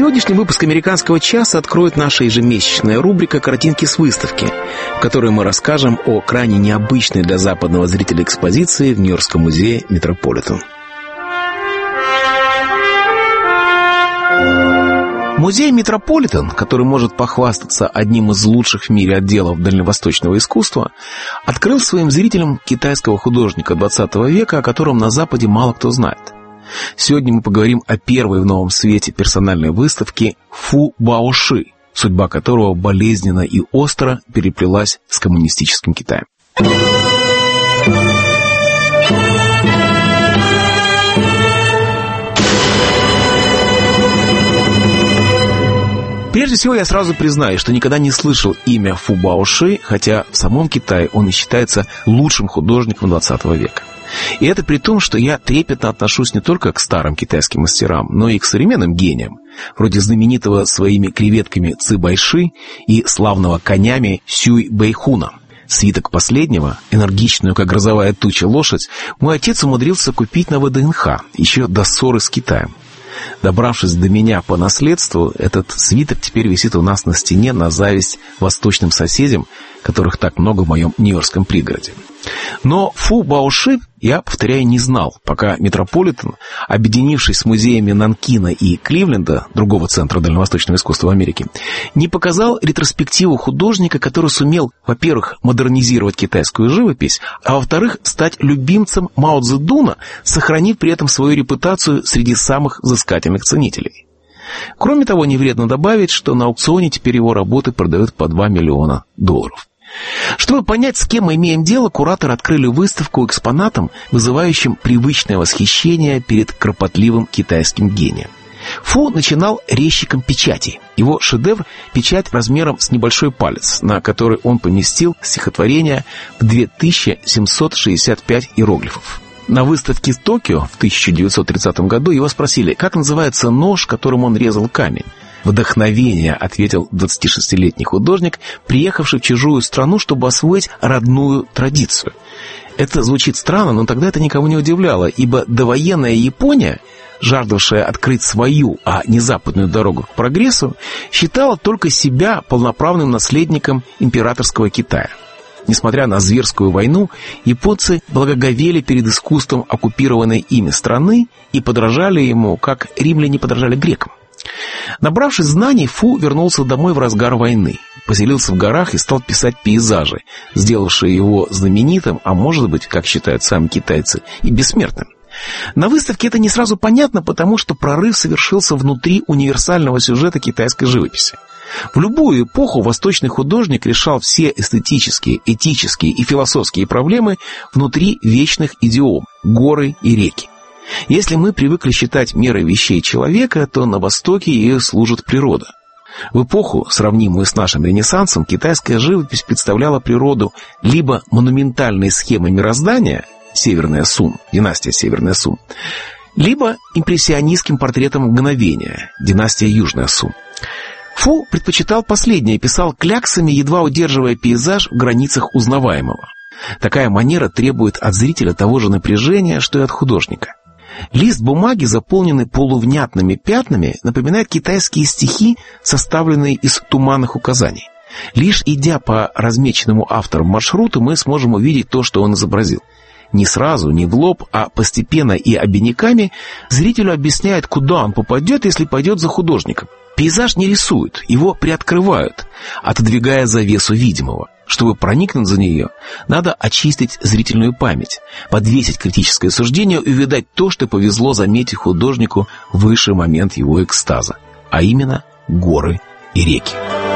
Сегодняшний выпуск «Американского часа» откроет наша ежемесячная рубрика «Картинки с выставки», в которой мы расскажем о крайне необычной для западного зрителя экспозиции в Нью-Йоркском музее Метрополитен. Музей Метрополитен, который может похвастаться одним из лучших в мире отделов дальневосточного искусства, открыл своим зрителям китайского художника XX века, о котором на Западе мало кто знает. Сегодня мы поговорим о первой в новом свете персональной выставке Фу Баоши, судьба которого болезненно и остро переплелась с коммунистическим Китаем. Прежде всего, я сразу признаюсь, что никогда не слышал имя Фу Баоши, хотя в самом Китае он и считается лучшим художником XX века. И это при том, что я трепетно отношусь не только к старым китайским мастерам, но и к современным гениям, вроде знаменитого своими креветками Ци Байши и славного конями Сюй Бэйхуна. Свиток последнего, энергичную, как грозовая туча лошадь, мой отец умудрился купить на ВДНХ еще до ссоры с Китаем. Добравшись до меня по наследству, этот свиток теперь висит у нас на стене на зависть восточным соседям, которых так много в моем нью-йоркском пригороде. Но Фу Баоши я, повторяю, не знал, пока Метрополитен, объединившись с музеями Нанкина и Кливленда, другого центра дальневосточного искусства в Америке, не показал ретроспективу художника, который сумел, во-первых, модернизировать китайскую живопись, а во-вторых, стать любимцем Мао Цзэдуна, сохранив при этом свою репутацию среди самых взыскательных ценителей. Кроме того, не вредно добавить, что на аукционе теперь его работы продают по $2 миллиона. Чтобы понять, с кем мы имеем дело, кураторы открыли выставку экспонатом, вызывающим привычное восхищение перед кропотливым китайским гением. Фу начинал резчиком печати. Его шедевр – печать размером с небольшой палец, на который он поместил стихотворение в 2765 иероглифов. На выставке в Токио в 1930 году его спросили, как называется нож, которым он резал камень. «Вдохновение», — ответил 26-летний художник, приехавший в чужую страну, чтобы освоить родную традицию. Это звучит странно, но тогда это никого не удивляло, ибо довоенная Япония, жаждавшая открыть свою, а не западную дорогу к прогрессу, считала только себя полноправным наследником императорского Китая. Несмотря на зверскую войну, японцы благоговели перед искусством оккупированной ими страны и подражали ему, как римляне подражали грекам. Набравшись знаний, Фу вернулся домой в разгар войны, поселился в горах и стал писать пейзажи, сделавшие его знаменитым, а может быть, как считают сами китайцы, и бессмертным. На выставке это не сразу понятно, потому что прорыв совершился внутри универсального сюжета китайской живописи. В любую эпоху восточный художник решал все эстетические, этические и философские проблемы внутри вечных идиом – горы и реки. Если мы привыкли считать мерой вещей человека, то на Востоке ей служит природа. В эпоху, сравнимую с нашим Ренессансом, китайская живопись представляла природу либо монументальной схемой мироздания, Северная Сун, династия Северная Сун, либо импрессионистским портретом мгновения, династия Южная Сун. Фу предпочитал последнее, писал кляксами, едва удерживая пейзаж в границах узнаваемого. Такая манера требует от зрителя того же напряжения, что и от художника. Лист бумаги, заполненный полувнятными пятнами, напоминает китайские стихи, составленные из туманных указаний. Лишь идя по размеченному автором маршруту, мы сможем увидеть то, что он изобразил. Не сразу, не в лоб, а постепенно и обиняками зрителю объясняет, куда он попадет, если пойдет за художником. Пейзаж не рисуют, его приоткрывают, отодвигая завесу видимого. Чтобы проникнуть за нее, надо очистить зрительную память, подвесить критическое суждение и увидать то, что повезло заметить художнику в высший момент его экстаза, а именно горы и реки.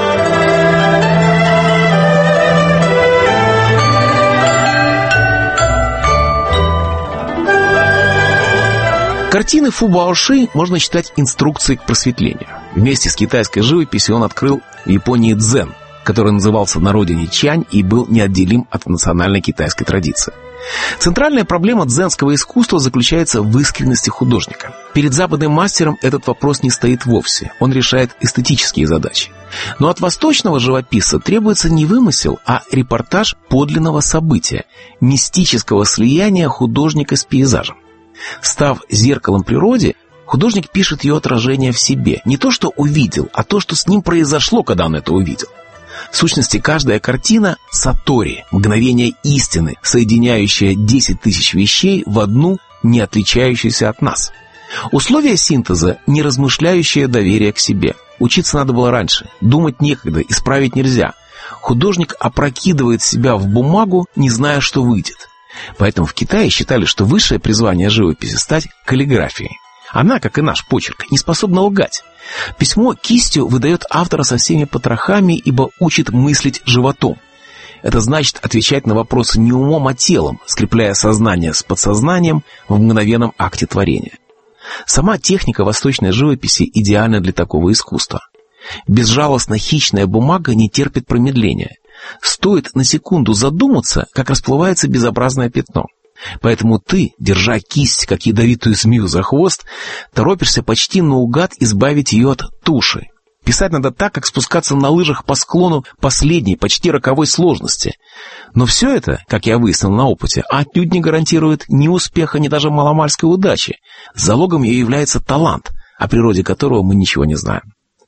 Картины Фу Баоши можно считать инструкцией к просветлению. Вместе с китайской живописью он открыл в Японии дзен, который назывался на родине Чань и был неотделим от национальной китайской традиции. Центральная проблема дзенского искусства заключается в искренности художника. Перед западным мастером этот вопрос не стоит вовсе, он решает эстетические задачи. Но от восточного живописца требуется не вымысел, а репортаж подлинного события, мистического слияния художника с пейзажем. Став зеркалом природе, Художник пишет ее отражение в себе. Не то, что увидел, а то, что с ним произошло, когда он это увидел. В сущности, каждая картина — сатори, мгновение истины, соединяющее 10 тысяч вещей в одну, не отличающуюся от нас. Условия синтеза — неразмышляющее доверие к себе. Учиться надо было раньше, думать некогда, исправить нельзя. Художник опрокидывает себя в бумагу, не зная, что выйдет. Поэтому в Китае считали, что высшее призвание живописи — стать каллиграфией. Она, как и наш почерк, не способна лгать. Письмо кистью выдает автора со всеми потрохами, ибо учит мыслить животом. Это значит отвечать на вопросы не умом, а телом, скрепляя сознание с подсознанием в мгновенном акте творения. Сама техника восточной живописи идеальна для такого искусства. Безжалостно хищная бумага не терпит промедления. Стоит на секунду задуматься, как расплывается безобразное пятно. Поэтому ты, держа кисть, как ядовитую змею за хвост, торопишься почти наугад избавить ее от туши. Писать надо так, как спускаться на лыжах по склону последней, почти роковой сложности. Но все это, как я выяснил на опыте, отнюдь не гарантирует ни успеха, ни даже маломальской удачи. Залогом ее является талант, о природе которого мы ничего не знаем.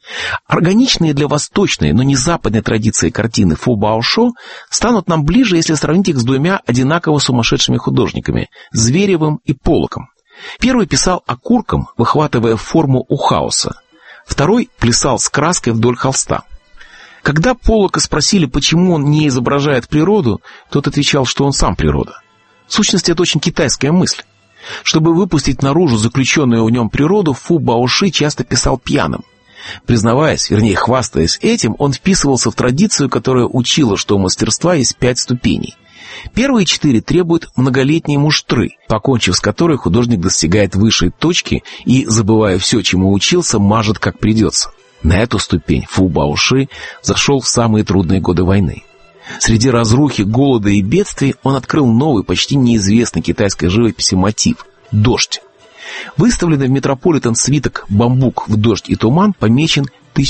Органичные для восточной, но не западной традиции картины Фу Баоши станут нам ближе, если сравнить их с двумя одинаково сумасшедшими художниками – Зверевым и Поллоком. Первый писал окурком, выхватывая форму у хаоса. Второй плясал с краской вдоль холста. Когда Поллока спросили, почему он не изображает природу, тот отвечал, что он сам природа. В сущности, это очень китайская мысль. Чтобы выпустить наружу заключенную в нем природу, Фу Баоши часто писал пьяным. Признаваясь, вернее хвастаясь этим, он вписывался в традицию, которая учила, что у мастерства есть 5 ступеней. Первые 4 требуют многолетней муштры, покончив с которой художник достигает высшей точки и, забывая все, чему учился, мажет как придется. На эту ступень Фу Баоши зашел в самые трудные годы войны. Среди разрухи, голода и бедствий он открыл новый, почти неизвестный китайской живописи мотив – дождь. Выставленный в Метрополитен свиток «Бамбук в дождь и туман» помечен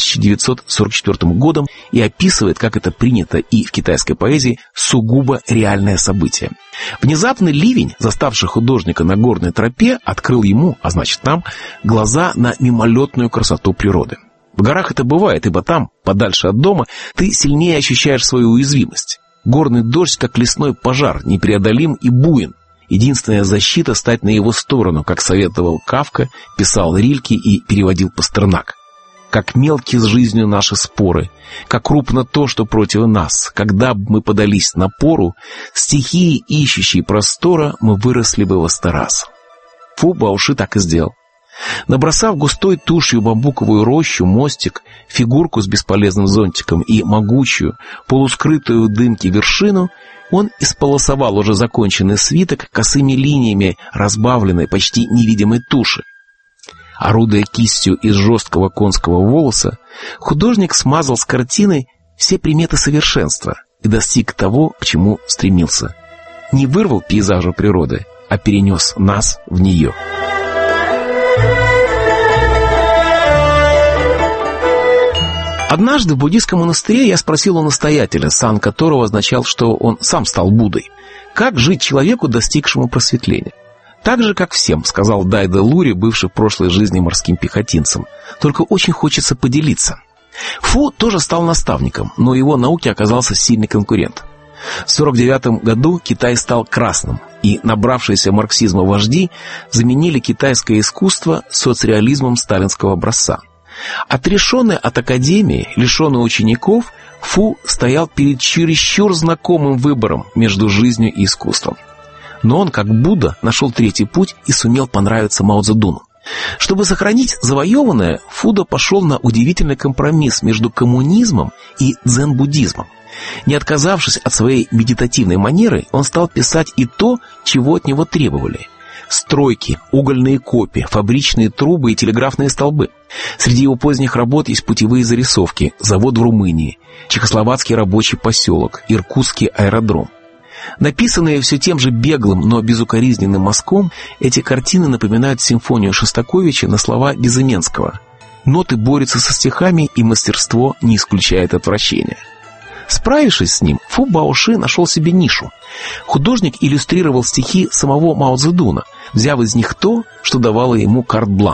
1944 годом и описывает, как это принято и в китайской поэзии, сугубо реальное событие. Внезапный ливень, заставший художника на горной тропе, открыл ему, а значит нам, глаза на мимолетную красоту природы. В горах это бывает, ибо там, подальше от дома, ты сильнее ощущаешь свою уязвимость. Горный дождь, как лесной пожар, непреодолим и буен. Единственная защита — стать на его сторону, как советовал Кафка, писал Рильке и переводил Пастернак. Как мелки с жизнью наши споры, как крупно то, что против нас. Когда бы мы подались напору, стихии, ищущие простора, мы выросли бы во 100 раз. Фу Баоши так и сделал. Набросав густой тушью бамбуковую рощу, мостик, фигурку с бесполезным зонтиком и могучую, полускрытую в дымке вершину, он исполосовал уже законченный свиток косыми линиями разбавленной, почти невидимой туши. Орудуя кистью из жесткого конского волоса, художник смазал с картины все приметы совершенства и достиг того, к чему стремился. Не вырвал пейзажа природы, а перенес нас в нее. Однажды в буддийском монастыре я спросил у настоятеля, сан которого означал, что он сам стал Буддой, как жить человеку, достигшему просветления. «Так же, как всем», — сказал Дайда Лури, бывший в прошлой жизни морским пехотинцем. «Только очень хочется поделиться». Фу тоже стал наставником, но его науке оказался сильный конкурент. В 1949 году Китай стал красным, и набравшиеся марксизма вожди заменили китайское искусство соцреализмом сталинского образца. Отрешенный от академии, лишенный учеников, Фу стоял перед чересчур знакомым выбором между жизнью и искусством. Но он, как Будда, нашел третий путь и сумел понравиться Мао Цзэдуну. Чтобы сохранить завоеванное, Фудо пошел на удивительный компромисс между коммунизмом и дзен-буддизмом. Не отказавшись от своей медитативной манеры, он стал писать и то, чего от него требовали. Стройки, угольные копи, фабричные трубы и телеграфные столбы. Среди его поздних работ есть путевые зарисовки, завод в Румынии, чехословацкий рабочий поселок, иркутский аэродром. Написанные все тем же беглым, но безукоризненным мазком, эти картины напоминают симфонию Шостаковича на слова Безыменского. Ноты борются со стихами, и мастерство не исключает отвращения. Справившись с ним, Фу Баоши нашел себе нишу. Художник иллюстрировал стихи самого Мао Цзэдуна, взяв из них то, что давало ему карт-бланш.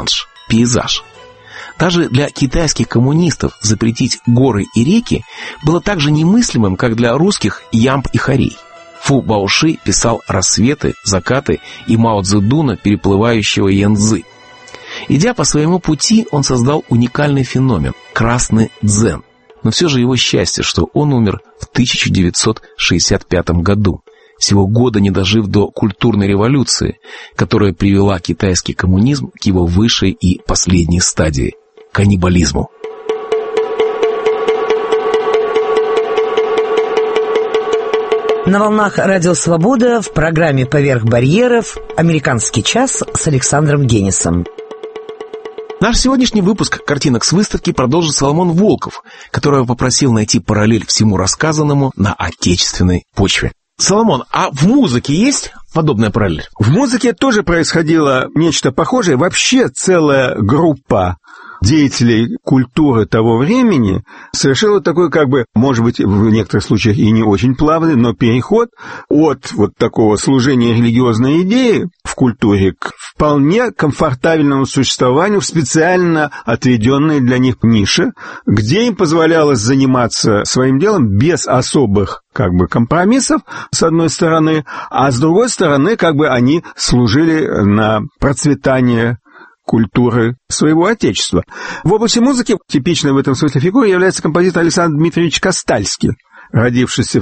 пейзаж. Даже для китайских коммунистов запретить горы и реки было так же немыслимым, как для русских ямб и хорей. Фу Баоши писал рассветы, закаты и Мао Цзэдуна, переплывающего Янцзы. Идя по своему пути, он создал уникальный феномен – красный дзен. Но все же его счастье, что он умер в 1965 году, всего года не дожив до культурной революции, которая привела китайский коммунизм к его высшей и последней стадии – каннибализму. На волнах Радио Свобода в программе «Поверх барьеров» «Американский час» с Александром Генисом. Наш сегодняшний выпуск «Картинок с выставки» продолжит Соломон Волков, которого попросил найти параллель всему рассказанному на отечественной почве. Соломон, а в музыке есть подобная параллель? В музыке тоже происходило нечто похожее. Вообще целая группа деятелей культуры того времени совершила такой, может быть, в некоторых случаях и не очень плавный, но переход от вот такого служения религиозной идеи в культуре к вполне комфортабельному существованию в специально отведенной для них нише, где им позволялось заниматься своим делом без особых компромиссов, с одной стороны, а с другой стороны, они служили на процветание культуры своего отечества. В области музыки типичной в этом смысле фигурой является композитор Александр Дмитриевич Костальский, родившийся в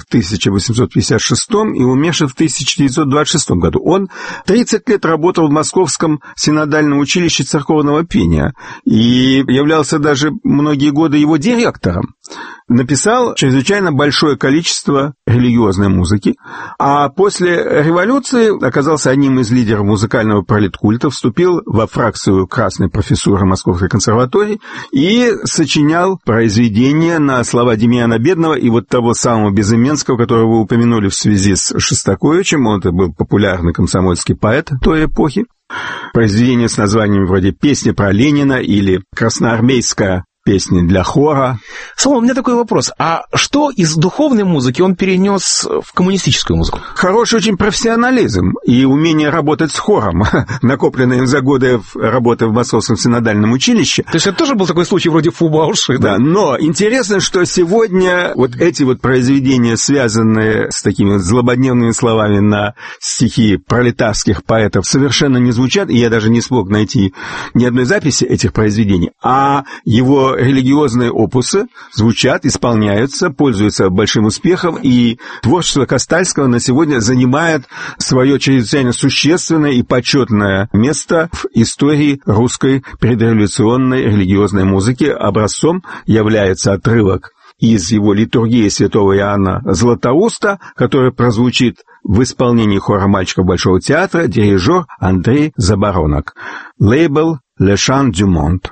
1856 и умерший в 1926 году. Он 30 лет работал в Московском синодальном училище церковного пения и являлся даже многие годы его директором. Написал чрезвычайно большое количество религиозной музыки, а после революции оказался одним из лидеров музыкального политкульта, вступил во фракцию красной профессуры Московской консерватории и сочинял произведения на слова Демьяна Бедного и вот того самого Безыменского, которого вы упомянули в связи с Шостаковичем. Он был популярный комсомольский поэт той эпохи. Произведения с названиями вроде «Песня про Ленина» или «Красноармейская песни для хора». Соломон, у меня такой вопрос. А что из духовной музыки он перенес в коммунистическую музыку? Хороший очень профессионализм и умение работать с хором, накопленное за годы работы в Московском синодальном училище. То есть это тоже был такой случай вроде Фу Баоши, да? Да, но интересно, что сегодня вот эти вот произведения, связанные с такими злободневными словами на стихи пролетарских поэтов, совершенно не звучат, и я даже не смог найти ни одной записи этих произведений, а его религиозные опусы звучат, исполняются, пользуются большим успехом, и творчество Костальского на сегодня занимает свое чрезвычайно существенное и почетное место в истории русской предреволюционной религиозной музыки. Образцом является отрывок из его литургии святого Иоанна Златоуста, который прозвучит в исполнении хора мальчиков Большого театра, дирижер Андрей Заборонок. Лейбл «Le Chant du Monde».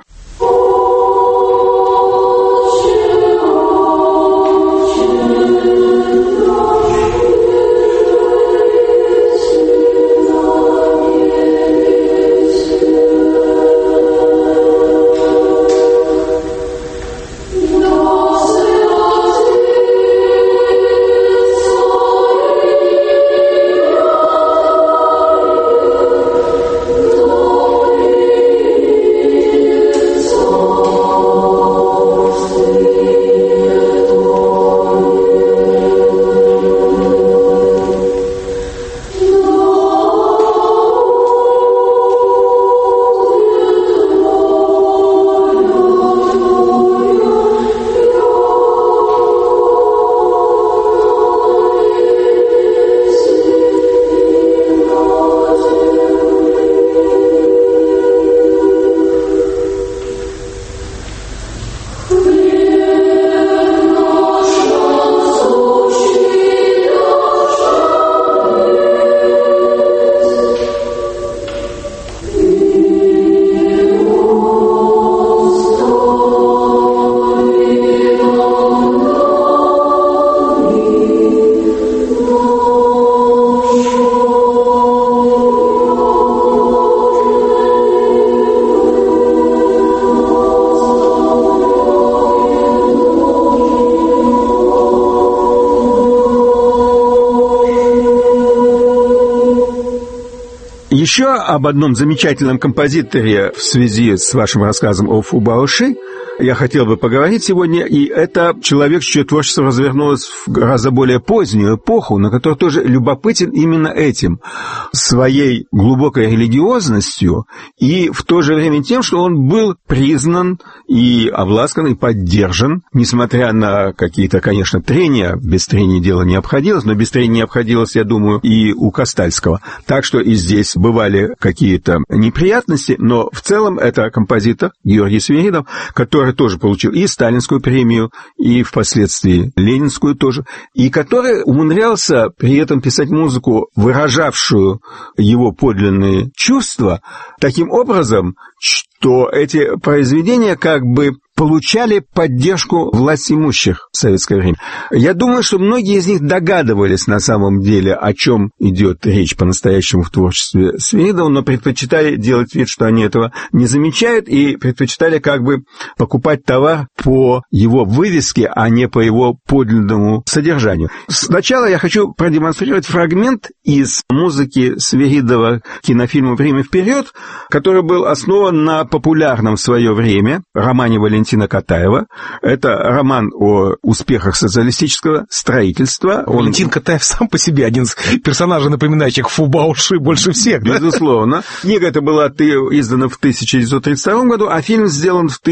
Еще об одном замечательном композиторе в связи с вашим рассказом о Фу Баоши я хотел бы поговорить сегодня, и это человек, чье творчество развернулось в гораздо более позднюю эпоху, но который тоже любопытен именно этим, своей глубокой религиозностью и в то же время тем, что он был признан и обласкан, и поддержан, несмотря на какие-то, конечно, трения, без трений дело не обходилось, но без трений не обходилось, я думаю, и у Костальского. Так что и здесь бывали какие-то неприятности, но в целом это композитор Георгий Свиридов, который тоже получил и сталинскую премию, и впоследствии ленинскую тоже, и который умудрялся при этом писать музыку, выражавшую его подлинные чувства, таким образом, что эти произведения как бы получали поддержку властимущих в советское время. Я думаю, что многие из них догадывались на самом деле, о чем идет речь по-настоящему в творчестве Свиридова, но предпочитали делать вид, что они этого не замечают, и предпочитали как бы покупать товар по его вывеске, а не по его подлинному содержанию. Сначала я хочу продемонстрировать фрагмент из музыки Свиридова кинофильма «Время вперед», который был основан на популярном в свое время романе Валентина Катаева. Это роман о успехах социалистического строительства. Валентин Катаев сам по себе один из персонажей, напоминающих Фу Баоши больше всех. Безусловно. Книга эта была издана в 1932 году, а фильм сделан в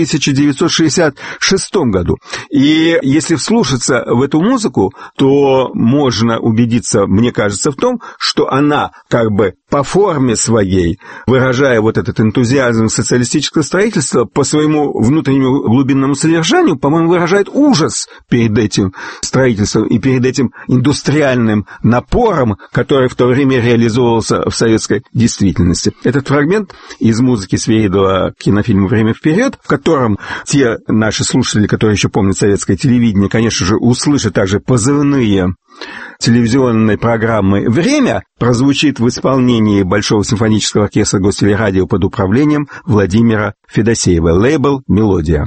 1966 году. И если вслушаться в эту музыку, то можно убедиться, мне кажется, в том, что она как бы по форме своей, выражая вот этот энтузиазм социалистического строительства, по своему внутреннему глубинному содержанию, по-моему, выражает ужас перед этим строительством и перед этим индустриальным напором, который в то время реализовывался в советской действительности. Этот фрагмент из музыки Свиридова к кинофильму «Время вперед», в котором те наши слушатели, которые еще помнят советское телевидение, конечно же, услышат также позывные телевизионной программы «Время», прозвучит в исполнении Большого симфонического оркестра Гостелерадио под управлением Владимира Федосеева. Лейбл «Мелодия».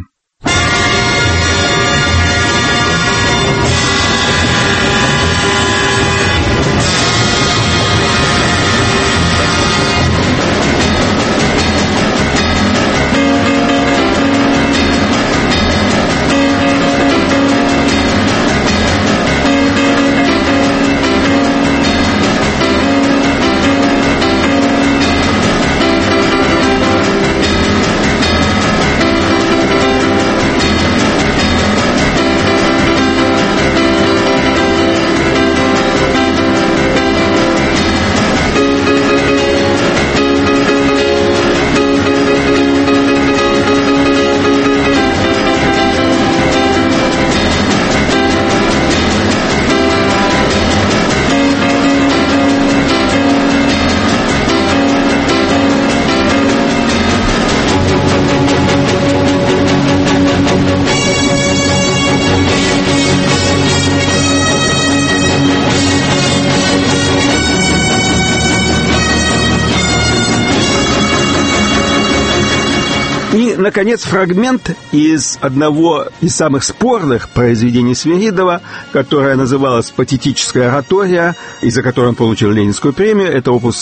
Наконец, фрагмент из одного из самых спорных произведений Свиридова, которое называлось «Патетическая оратория», и за которое он получил Ленинскую премию. Это опус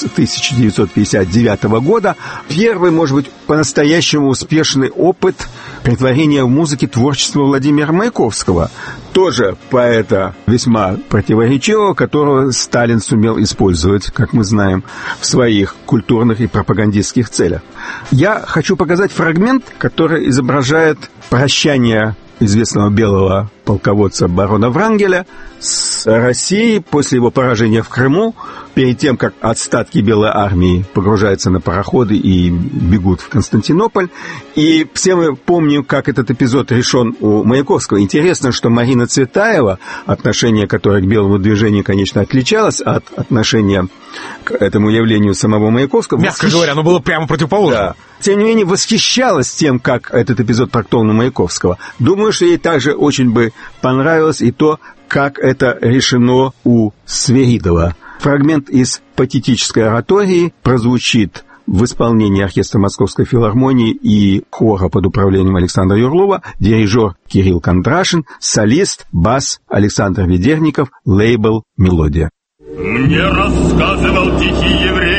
1959 года. Первый, может быть, по-настоящему успешный опыт претворения в музыке творчества Владимира Маяковского. Тоже поэта весьма противоречивого, которого Сталин сумел использовать, как мы знаем, в своих культурных и пропагандистских целях. Я хочу показать фрагмент, который изображает прощание известного белого полководца барона Врангеля с Россией после его поражения в Крыму, перед тем, как остатки Белой армии погружаются на пароходы и бегут в Константинополь. И все мы помним, как этот эпизод решен у Маяковского. Интересно, что Марина Цветаева, отношение которой к белому движению, конечно, отличалось от отношения к этому явлению самого Маяковского. Мягко говоря, оно было прямо противоположно. Да. Тем не менее, восхищалась тем, как этот эпизод трактован у Маяковского. Думаю, что ей также очень бы понравилось и то, как это решено у Свиридова. Фрагмент из «Патетической оратории» прозвучит в исполнении оркестра Московской филармонии и хора под управлением Александра Юрлова, дирижер Кирилл Кондрашин, солист, бас Александр Ведерников, лейбл «Мелодия». Мне рассказывал тихий еврей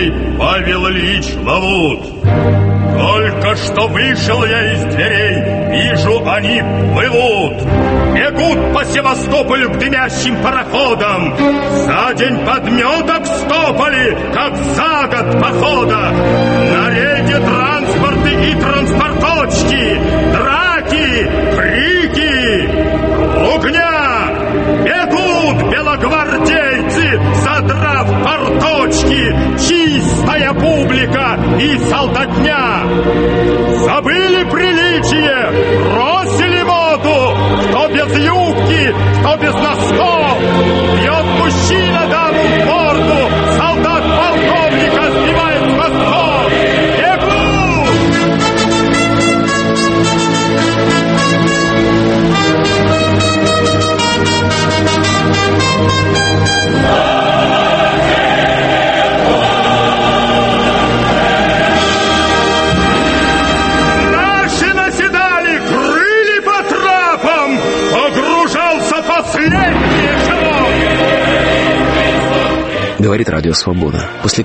Павел Ильич Лавут. Только что вышел я из дверей, вижу, они плывут. Бегут по Севастополю к дымящим пароходам. За день подметок стопали, как за год похода. На рейде транспорты и транспорточки, драки, крики, ругня. Бегут белогвардейцы, задрав порточки, чистая публика и солдатня. Забыли приличие, бросили моду, кто без юбки, кто без носков. Бьет мужчина даму в морду, солдат полковника сбивает с мостков. Бегут! Говорит Радио Свобода. После